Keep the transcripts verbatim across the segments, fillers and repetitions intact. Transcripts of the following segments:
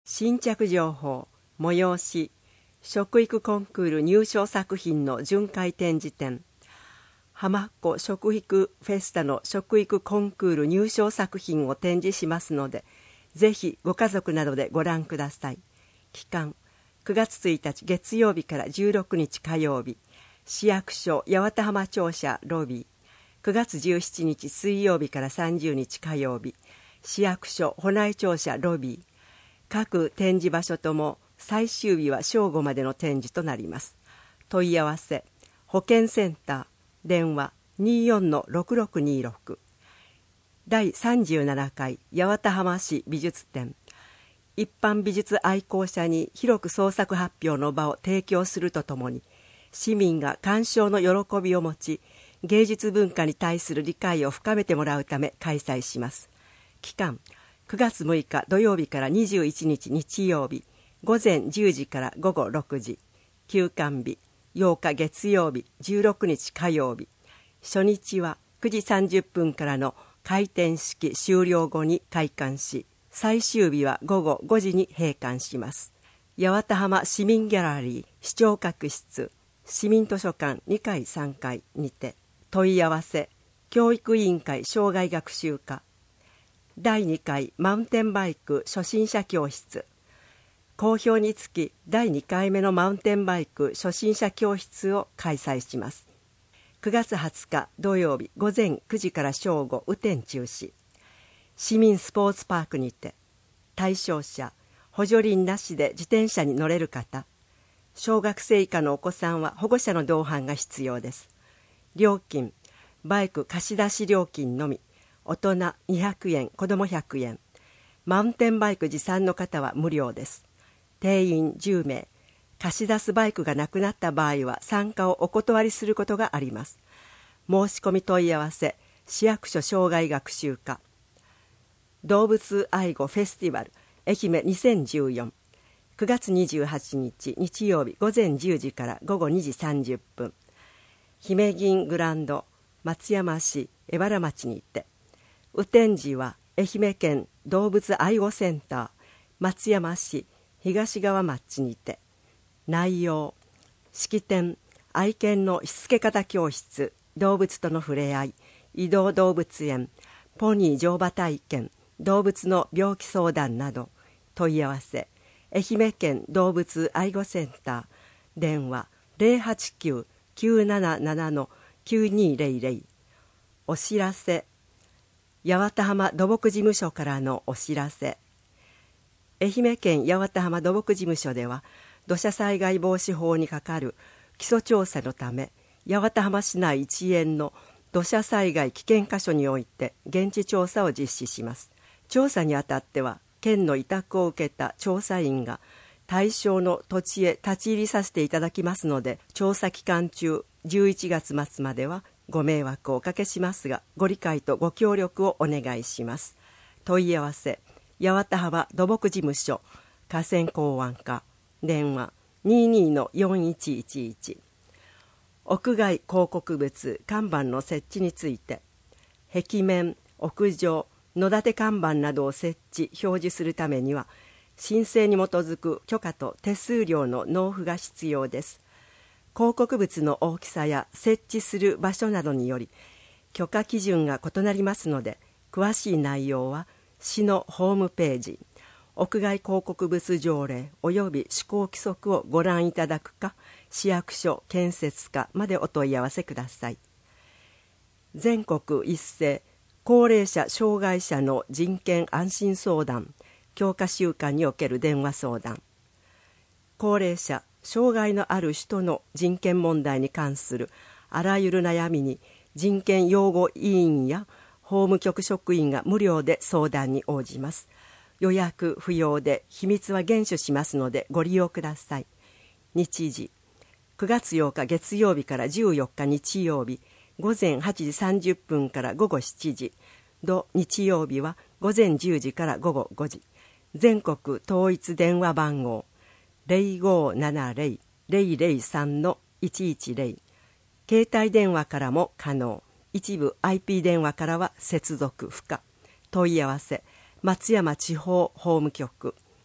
新着情報、催し、食育コンクール入賞作品の巡回展示展、浜っ子食育フェスタの食育コンクール入賞作品を展示しますので、ぜひご家族などでご覧ください。期間、くがつついたち月曜日からじゅうろくにち火曜日、市役所八幡浜庁舎ロビー。くがつじゅうしちにち水曜日からさんじゅうにち火曜日、市役所保内庁舎ロビー。各展示場所とも最終日は正午までの展示となります。問い合わせ、保健センター、電話 にじゅうよんのろくろくにじゅうろく。だいさんじゅうななかい八幡浜市美術展。一般美術愛好者に広く創作発表の場を提供するとともに、市民が鑑賞の喜びを持ち、芸術文化に対する理解を深めてもらうため開催します。期間、くがつむいか土曜日からにじゅういちにち日曜日、午前じゅうじから午後ろくじ。休館日、ようか月曜日、じゅうろくにち火曜日。初日はくじさんじゅっぷんからの開店式終了後に開館し、最終日はごごごじに閉館します。八幡浜市民ギャラリー視聴覚室、市民図書館にかいさんがいにて。問い合わせ、教育委員会障害学習課。だいにかいマウンテンバイク初心者教室。好評につきだいにかいめのマウンテンバイク初心者教室を開催します。くがつはつか土曜日午前くじから正午雨天中止。市民スポーツパークにて、対象者、補助輪なしで自転車に乗れる方、小学生以下のお子さんは保護者の同伴が必要です。料金、バイク貸し出し料金のみ、大人にひゃくえん、子どもひゃくえん。マウンテンバイク持参の方は無料です。定員じゅうめい。貸し出すバイクがなくなった場合は参加をお断りすることがあります。申し込み問い合わせ、市役所障害学習課。動物愛護フェスティバル愛媛にせんじゅうよん。くがつにじゅうはちにち日曜日午前じゅうじから午後にじさんじゅっぷん。姫銀グランド松山市江原町にて。雨天時は愛媛県動物愛護センター松山市東川町にて。内容、式典、愛犬のしつけ方教室、動物との触れ合い、移動動物園、ポニー乗馬体験、動物の病気相談など。問い合わせ、愛媛県動物愛護センター、電話 ゼロはちきゅう きゅうなななな きゅうにゼロゼロ。お知らせ、八幡浜土木事務所からのお知らせ。愛媛県八幡浜土木事務所では、土砂災害防止法にかかる基礎調査のため、八幡浜市内一円の土砂災害危険箇所において現地調査を実施します。調査にあたっては、県の委託を受けた調査員が対象の土地へ立ち入りさせていただきますので、調査期間中じゅういちがつまつまではご迷惑をおかけしますが、ご理解とご協力をお願いします。問い合わせ、八幡浜土木事務所河川港湾課、電話 にじゅうにのよんいちいちいち。屋外広告物看板の設置について、壁面、屋上、野立て看板などを設置表示するためには、申請に基づく許可と手数料の納付が必要です。広告物の大きさや設置する場所などにより許可基準が異なりますので、詳しい内容は市のホームページ、屋外広告物条例および施行規則をご覧いただくか、市役所建設課までお問い合わせください。全国一斉高齢者障害者の人権安心相談強化週間における電話相談。高齢者障害のある人の人権問題に関するあらゆる悩みに、人権擁護委員や法務局職員が無料で相談に応じます。予約不要で秘密は厳守しますのでご利用ください。日時、くがつようか月曜日からじゅうよっか日曜日午前はちじさんじゅっぷんから午後しちじ、土日曜日は午前じゅうじから午後ごじ。全国統一電話番号 ゼロごななゼロ ゼロゼロさん いちいちゼロ。携帯電話からも可能。一部 アイピー 電話からは接続不可。問い合わせ、松山地方法務局。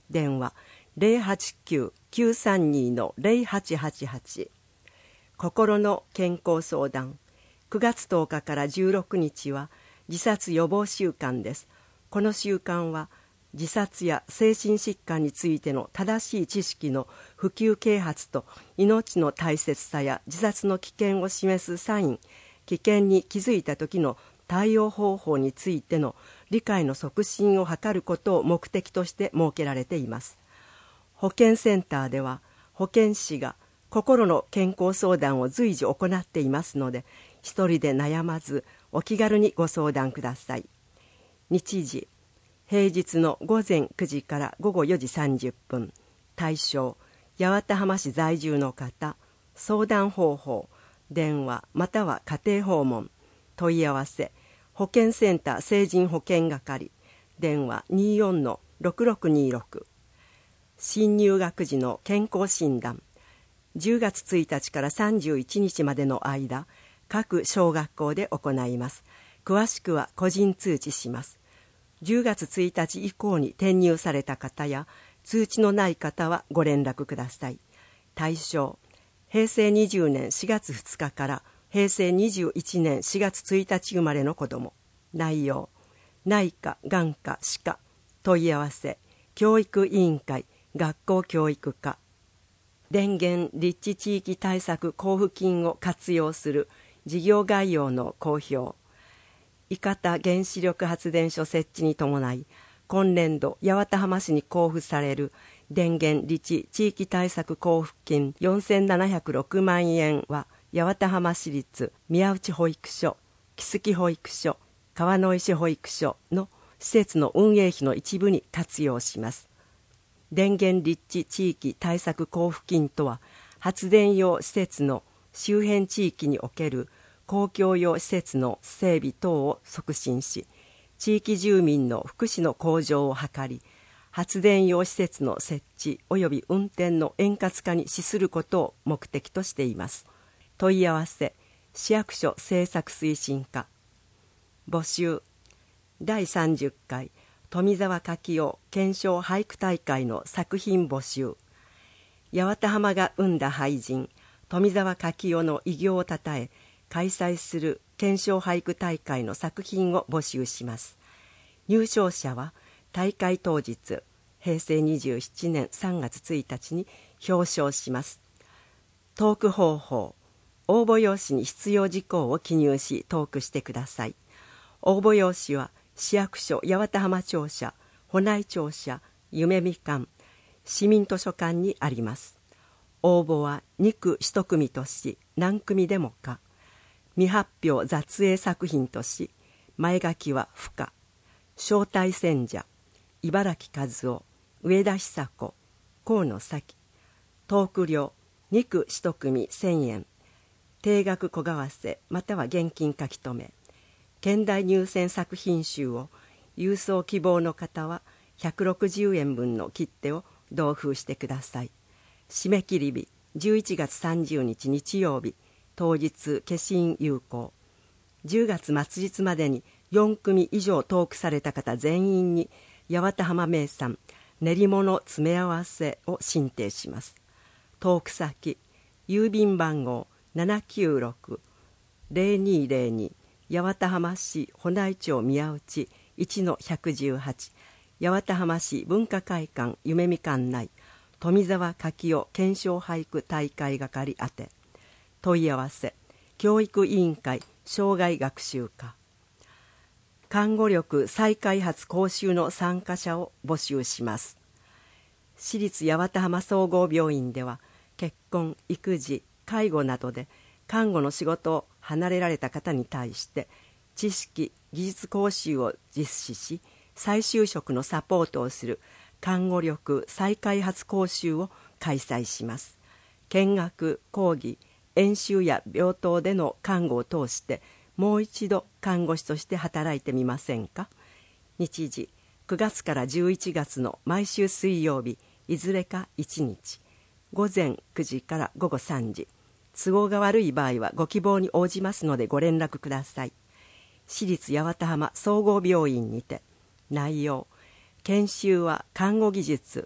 電話 ゼロはちきゅう きゅうさんに ゼロはちはちはち。心の健康相談。くがつとおかからじゅうろくにちは自殺予防週間です。この週間は自殺や精神疾患についての正しい知識の普及啓発と命の大切さや自殺の危険を示すサイン、危険に気づいた時の対応方法についての理解の促進を図ることを目的として設けられています。保健センターでは保健師が心の健康相談を随時行っていますので、一人で悩まずお気軽にご相談ください。日時、平日のごぜんくじからごごよじさんじゅっぷん。対象、八幡浜市在住の方。相談方法、電話または家庭訪問。問い合わせ、保健センター成人保健係。電話 にじゅうよん ろくろくにろく。新入学時の健康診断。じゅうがつついたちからさんじゅういちにちまでの間、各小学校で行います。詳しくは個人通知します。じゅうがつついたち以降に転入された方や通知のない方はご連絡ください。対象、へいせいにじゅうねんしがつふつかからへいせいにじゅういちねんしがつついたち生まれの子ども。内容、内科、眼科、歯科。問い合わせ、教育委員会、学校教育課。電源立地地域対策交付金を活用する事業概要の公表。伊方原子力発電所設置に伴い、今年度八幡浜市に交付される電源立地地域対策交付金よんせんななひゃくろくまんえんは、八幡浜市立宮内保育所、木月保育所、川之石保育所の施設の運営費の一部に活用します。電源立地地域対策交付金とは、発電用施設の周辺地域における公共用施設の整備等を促進し、地域住民の福祉の向上を図り、発電用施設の設置及び運転の円滑化に資することを目的としています。問い合わせ、市役所政策推進課。募集、だいさんじゅっかい富澤柿雄検証俳句大会の作品募集。八幡浜が生んだ俳人富澤柿雄の偉業をたたえ開催する検証俳句大会の作品を募集します。入賞者は大会当日へいせいにじゅうななねんさんがつついたちに表彰します。トーク方法、応募用紙に必要事項を記入しトークしてください。応募用紙は市役所八幡浜庁舎、保内庁舎、夢みかん、市民図書館にあります。応募はにくいち組とし、何組でも可。未発表雑影作品とし、前書きは不可。招待選者、茨城和夫、上田久子、河野咲。トーク料、にくいち組せんえん。定額小為替または現金書き留め。現代入選作品集を郵送希望の方はひゃくろくじゅうえんぶんの切手を同封してください。締め切り日じゅういちがつさんじゅうにち日曜日、当日消印有効。じゅうがつ末日までによん組以上トークされた方全員に八幡浜名産練り物詰め合わせを進呈します。トーク先、郵便番号 ななきゅうろく ぜろにぜろに 八幡浜市保内町宮内 いちのひゃくじゅうはち、八幡浜市文化会館夢みかん内富澤柿雄検証俳句大会係宛て。問い合わせ、教育委員会生涯学習課。看護力再開発講習の参加者を募集します。市立八幡浜総合病院では、結婚、育児、介護などで看護の仕事を離れられた方に対して知識・技術講習を実施し、再就職のサポートをする看護力再開発講習を開催します。見学、講義、演習や病棟での看護を通してもう一度看護師として働いてみませんか。日時、くがつからじゅういちがつの毎週水曜日いずれかいちにち、ごぜんくじからごごさんじ。都合が悪い場合はご希望に応じますのでご連絡ください。市立八幡浜総合病院にて。内容、研修は看護技術、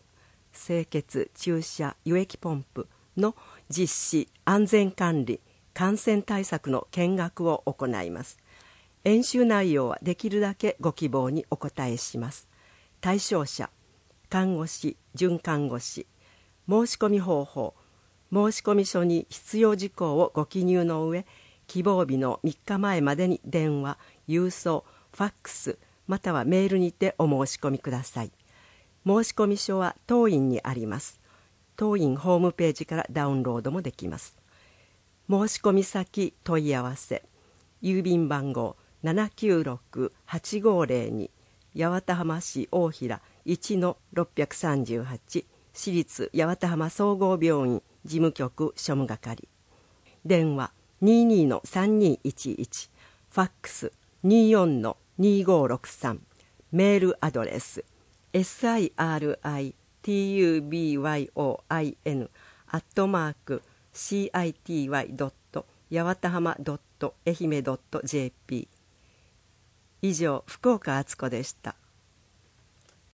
清潔注射輸液ポンプの実施安全管理感染対策の見学を行います。演習内容はできるだけご希望にお答えします。対象者、看護師、准看護師。申し込み方法、申し込み書に必要事項をご記入の上、希望日のみっかまえまでに電話、郵送、ファックスまたはメールにてお申し込みください。申し込み書は当院にあります。当院ホームページからダウンロードもできます。申し込み先問い合わせ、郵便番号 ななきゅうろくはちごーぜろに 八幡浜市大平 いちのろっぴゃくさんじゅうはち 市立八幡浜総合病院事務局庶務係。電話 にじゅうにのさんにいちいち、ファックス にじゅうよんのにごろくさん、メールアドレス シリトゥバイオアットマーク シーアイティーワイドットやわたはまドットえひめドットジェーピー。 以上、福岡敦子でした。